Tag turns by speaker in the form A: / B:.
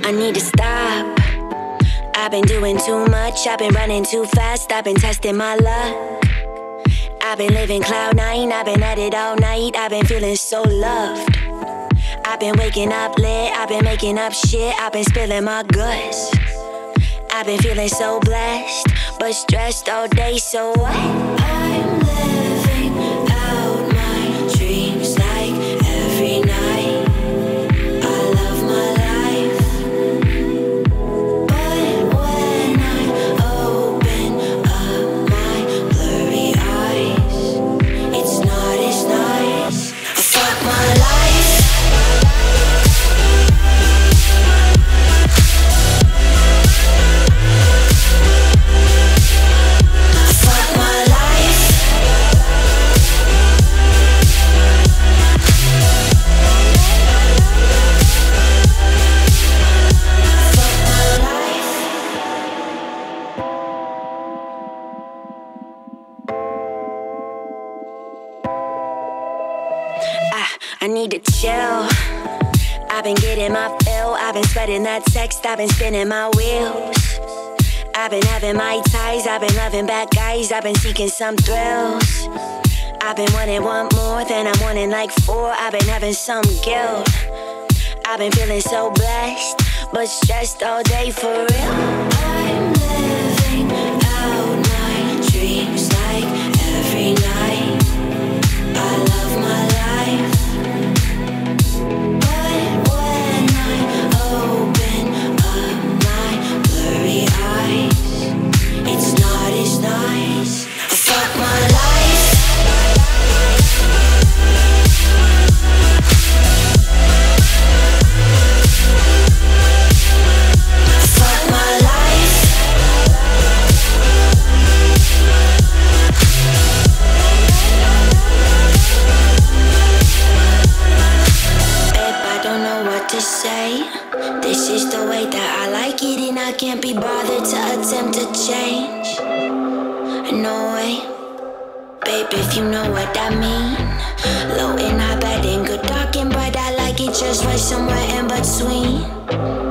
A: I need to stop. I've been doing too much, I've been running too fast, I've been testing my luck. I've been living cloud nine, I've been at it all night, I've been feeling so loved. I've been waking up lit, I've been making up shit, I've been spilling my guts. I've been feeling so blessed, but stressed all day, so what? I'm living out my dreams like every night. I love my life, but when I open up my blurry eyes, it's not as nice. Fuck my life. I need to chill. I've been getting my fill, I've been sweating that text, I've been spinning my wheels. I've been having my ties, I've been loving bad guys, I've been seeking some thrills. I've been wanting one more, then I'm wanting like four, I've been having some guilt. I've been feeling so blessed, but stressed all day for real. I'm living out my dreams like every night. I love my life, but when I open up my blurry eyes, it's not as nice. Fuck my life. Fuck my life. To say, this is the way that I like it, and I can't be bothered to attempt to change. No way, babe, if you know what I mean. Low and high, bad and good talking, but I like it just right somewhere in between.